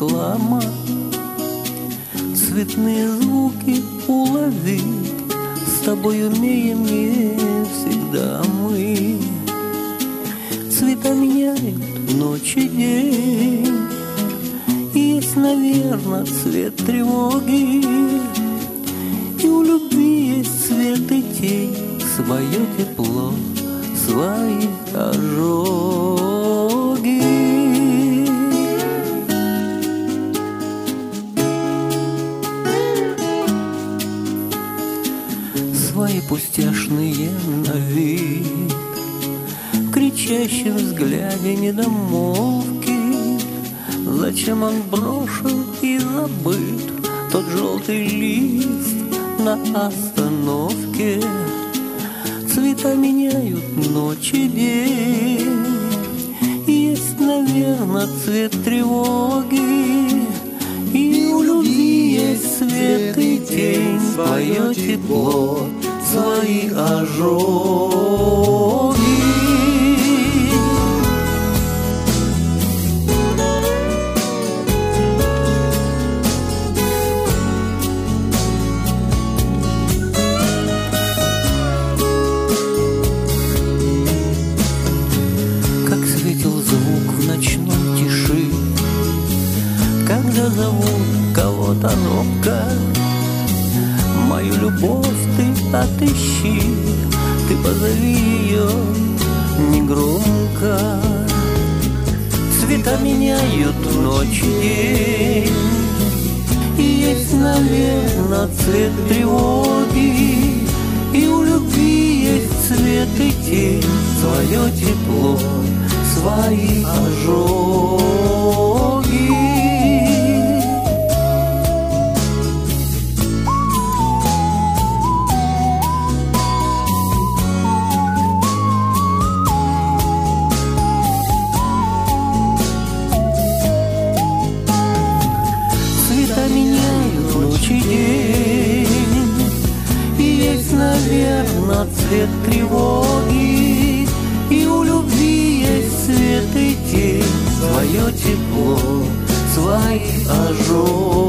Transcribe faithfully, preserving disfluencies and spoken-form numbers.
реклама. Цветные звуки уловить с тобой умеем не всегда мы. Цвета меняют ночь и день. Есть, наверное, цвет тревоги. И у любви есть цвет и тень, свое тепло, свои ожоги. Свои пустяшные на вид, в кричащем взгляде недомолвки. Зачем он брошен и забыт, тот желтый лист на остановке? Цвета меняют ночь и день. Есть, наверное, цвет тревоги. И у любви есть свет и тень, свое тепло, свои ожоги. Когда зовут кого-то робко, мою любовь ты отыщи, ты позови ее негромко. Цвета меняют ночь и день. И есть, наверное, цвет тревоги. И у любви есть цвет и тень, свое тепло, свои ожоги. Меняют ночь и день. И есть, наверное, цвет тревоги. И у любви есть свет и тень, свое тепло, свои ожоги.